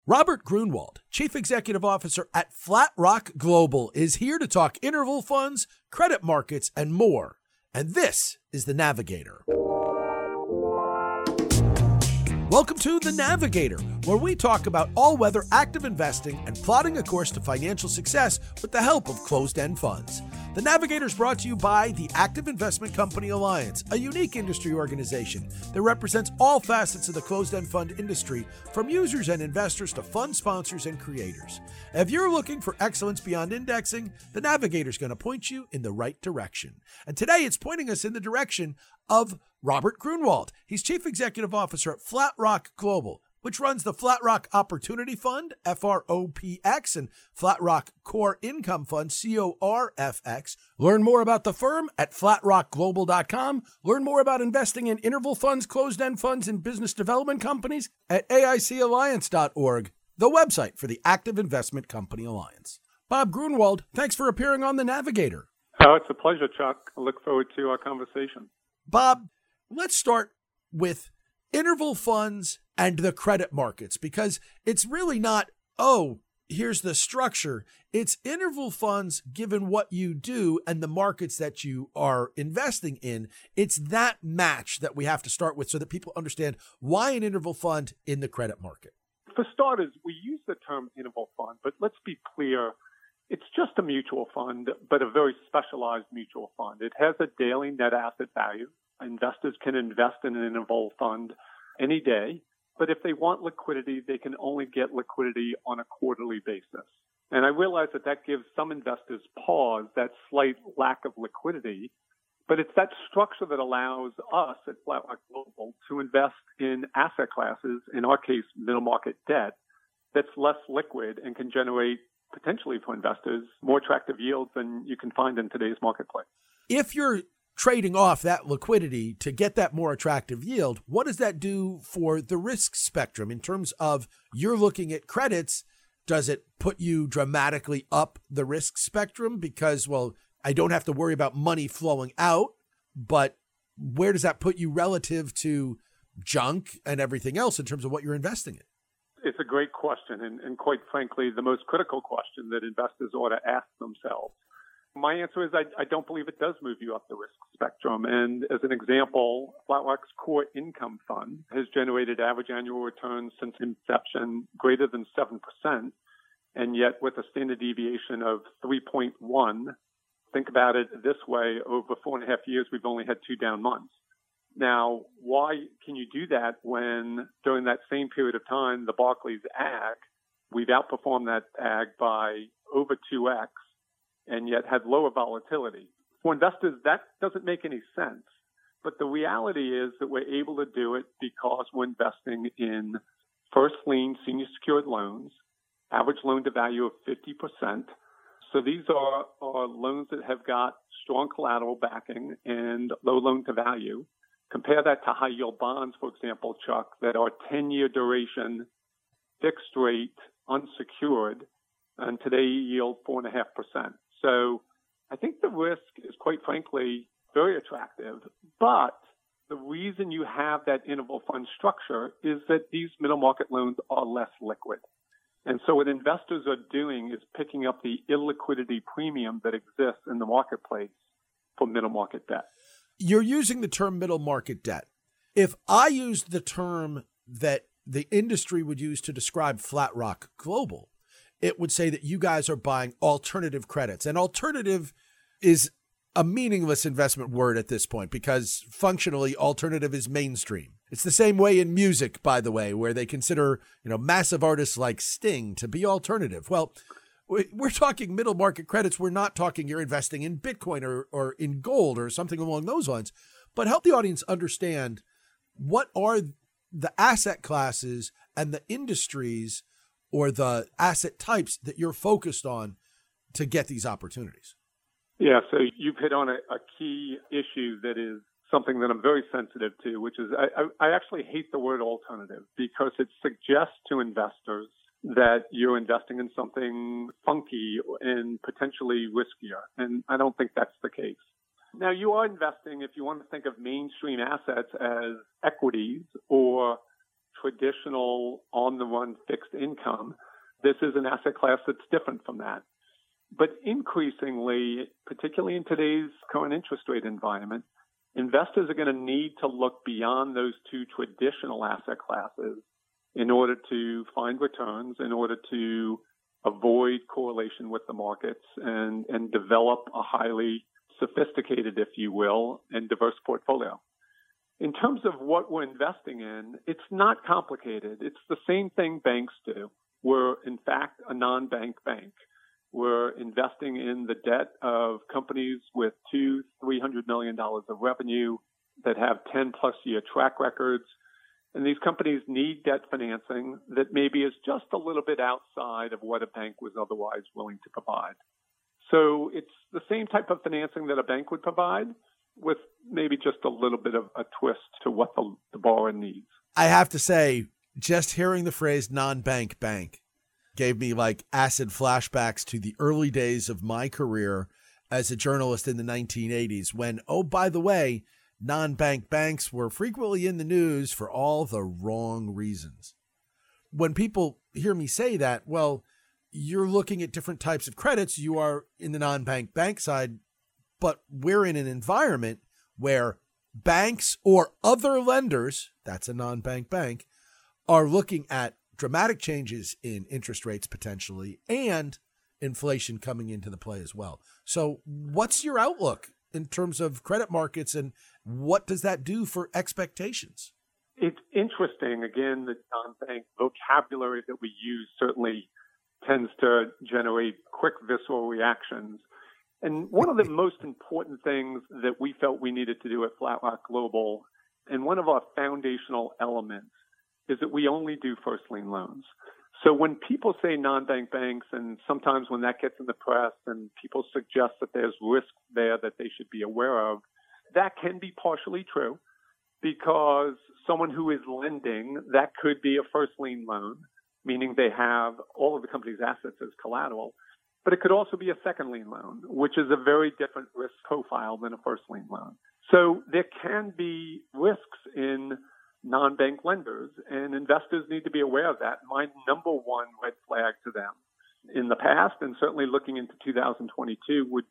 Robert Grunwald, Chief Executive Officer at Flatrock Global, is here to talk interval funds, credit markets, and more. And this is The Navigator. Welcome to The Navigator, where we talk about all-weather active investing and plotting a course to financial success with the help of closed-end funds. The Navigator is brought to you by the Active Investment Company Alliance, a unique industry organization that represents all facets of the closed-end fund industry, from users and investors to fund sponsors and creators. If you're looking for excellence beyond indexing, the Navigator is going to point you in the right direction. And today it's pointing us in the direction of Robert Grunwald. He's Chief Executive Officer at Flatrock Global, which runs the Flatrock Opportunity Fund, FROPX, and Flatrock Core Income Fund, CORFX. Learn more about the firm at flatrockglobal.com. Learn more about investing in interval funds, closed-end funds, and business development companies at AICalliance.org, the website for the Active Investment Company Alliance. Bob Grunwald, thanks for appearing on The Navigator. Oh, it's a pleasure, Chuck. I look forward to our conversation. Bob, let's start with interval funds and the credit markets, because it's really not, here's the structure. It's interval funds given what you do and the markets that you are investing in. It's that match that we have to start with so that people understand why an interval fund in the credit market. For starters, we use the term interval fund, but let's be clear. It's just a mutual fund, but a very specialized mutual fund. It has a daily net asset value. Investors can invest in an interval fund any day, but if they want liquidity, they can only get liquidity on a quarterly basis. And I realize that gives some investors pause, that slight lack of liquidity, but it's that structure that allows us at Flatrock Global to invest in asset classes, in our case, middle market debt, that's less liquid and can generate, potentially for investors, more attractive yields than you can find in today's marketplace. If you're trading off that liquidity to get that more attractive yield, what does that do for the risk spectrum in terms of you're looking at credits? Does it put you dramatically up the risk spectrum because, I don't have to worry about money flowing out, but where does that put you relative to junk and everything else in terms of what you're investing in? It's a great question, and quite frankly, the most critical question that investors ought to ask themselves. My answer is I don't believe it does move you up the risk spectrum. And as an example, Flatrock's Core Income Fund has generated average annual returns since inception greater than 7%, and yet with a standard deviation of 3.1. Think about it this way, over 4.5 years, we've only had 2 down months. Now, why can you do that when during that same period of time, the Barclays Agg, we've outperformed that Agg by over 2x, and yet had lower volatility? For investors, that doesn't make any sense. But the reality is that we're able to do it because we're investing in first lien senior secured loans, average loan to value of 50%. So these are loans that have got strong collateral backing and low loan to value. Compare that to high yield bonds, for example, Chuck, that are 10-year duration, fixed rate, unsecured, and today yield 4.5%. So I think the risk is, quite frankly, very attractive. But the reason you have that interval fund structure is that these middle market loans are less liquid. And so what investors are doing is picking up the illiquidity premium that exists in the marketplace for middle market debt. You're using the term middle market debt. If I used the term that the industry would use to describe Flatrock Global, it would say that you guys are buying alternative credits. And alternative is a meaningless investment word at this point because functionally alternative is mainstream. It's the same way in music, by the way, where they consider, massive artists like Sting to be alternative. Well, we're talking middle market credits. We're not talking you're investing in Bitcoin or in gold or something along those lines. But help the audience understand what are the asset classes and the industries or the asset types that you're focused on to get these opportunities. Yeah, so you've hit on a key issue that is something that I'm very sensitive to, which is I actually hate the word alternative because it suggests to investors that you're investing in something funky and potentially riskier. And I don't think that's the case. Now, you are investing, if you want to think of mainstream assets as equities or traditional on-the-run fixed income. This is an asset class that's different from that. But increasingly, particularly in today's current interest rate environment, investors are going to need to look beyond those two traditional asset classes in order to find returns, in order to avoid correlation with the markets and develop a highly sophisticated, if you will, and diverse portfolio. In terms of what we're investing in, it's not complicated. It's the same thing banks do. We're, in fact, a non-bank bank. We're investing in the debt of companies with $200-300 million of revenue that have 10-plus year track records. And these companies need debt financing that maybe is just a little bit outside of what a bank was otherwise willing to provide. So it's the same type of financing that a bank would provide with maybe just a little bit of a twist to what the borrower needs. I have to say, just hearing the phrase non-bank bank gave me like acid flashbacks to the early days of my career as a journalist in the 1980s when, oh, by the way, non-bank banks were frequently in the news for all the wrong reasons. When people hear me say that, well, you're looking at different types of credits. You are in the non-bank bank side, but we're in an environment where banks or other lenders, that's a non-bank bank, are looking at dramatic changes in interest rates potentially and inflation coming into the play as well. So what's your outlook in terms of credit markets and what does that do for expectations? It's interesting. Again, the non-bank vocabulary that we use certainly tends to generate quick visceral reactions. And one of the most important things that we felt we needed to do at Flat Rock Global, and one of our foundational elements, is that we only do first lien loans. So when people say non-bank banks, and sometimes when that gets in the press and people suggest that there's risk there that they should be aware of, that can be partially true because someone who is lending, that could be a first lien loan, meaning they have all of the company's assets as collateral. But it could also be a second lien loan, which is a very different risk profile than a first lien loan. So there can be risks in non-bank lenders, and investors need to be aware of that. My number one red flag to them in the past, and certainly looking into 2022, would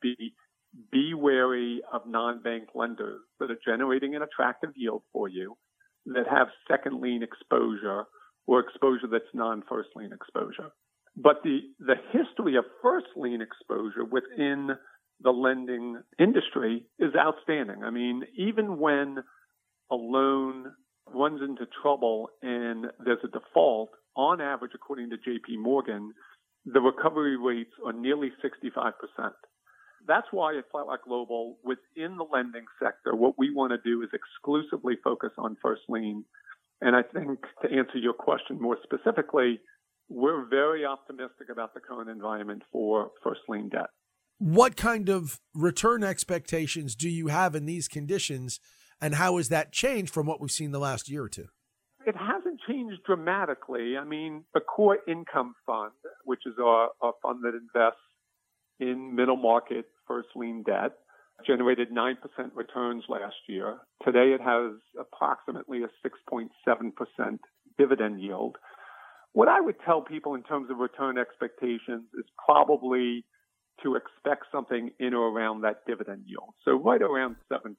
be wary of non-bank lenders that are generating an attractive yield for you, that have second lien exposure or exposure that's non-first lien exposure. But the history of first lien exposure within the lending industry is outstanding. I mean, even when a loan runs into trouble and there's a default, on average, according to JP Morgan, the recovery rates are nearly 65%. That's why at Flat Rock Global, within the lending sector, what we want to do is exclusively focus on first lien. And I think to answer your question more specifically, we're very optimistic about the current environment for first lien debt. What kind of return expectations do you have in these conditions, and how has that changed from what we've seen the last year or two? It hasn't changed dramatically. I mean, the Core Income Fund, which is our fund that invests in middle market first lien debt, generated 9% returns last year. Today it has approximately a 6.7% dividend yield. What I would tell people in terms of return expectations is probably to expect something in or around that dividend yield. So right around 7%.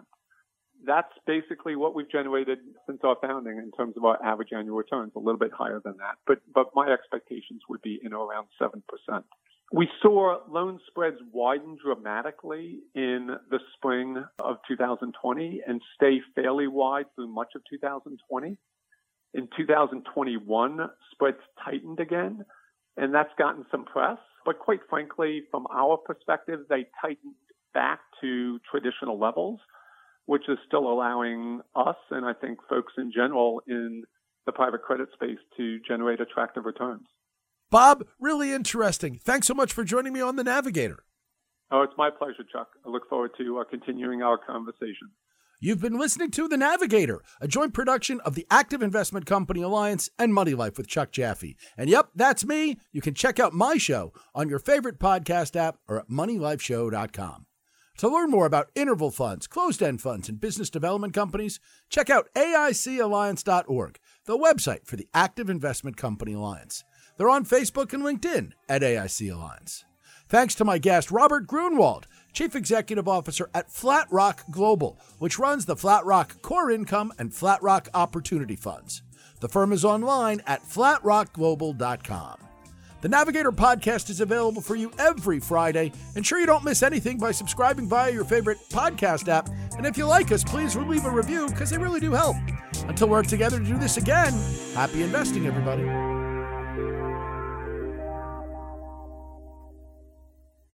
That's basically what we've generated since our founding in terms of our average annual returns, a little bit higher than that. But my expectations would be in or around 7%. We saw loan spreads widen dramatically in the spring of 2020 and stay fairly wide through much of 2020. In 2021, spreads tightened again, and that's gotten some press. But quite frankly, from our perspective, they tightened back to traditional levels, which is still allowing us, and I think folks in general in the private credit space, to generate attractive returns. Bob, really interesting. Thanks so much for joining me on The Navigator. Oh, it's my pleasure, Chuck. I look forward to continuing our conversation. You've been listening to The Navigator, a joint production of the Active Investment Company Alliance and Money Life with Chuck Jaffe. And yep, that's me. You can check out my show on your favorite podcast app or at moneylifeshow.com. To learn more about interval funds, closed-end funds, and business development companies, check out AICalliance.org, the website for the Active Investment Company Alliance. They're on Facebook and LinkedIn at AIC Alliance. Thanks to my guest, Robert Grunwald, Chief Executive Officer at Flat Rock Global, which runs the Flat Rock Core Income and Flat Rock Opportunity Funds. The firm is online at flatrockglobal.com. The Navigator podcast is available for you every Friday. Ensure you don't miss anything by subscribing via your favorite podcast app. And if you like us, please leave a review because they really do help. Until we're together to do this again, happy investing, everybody.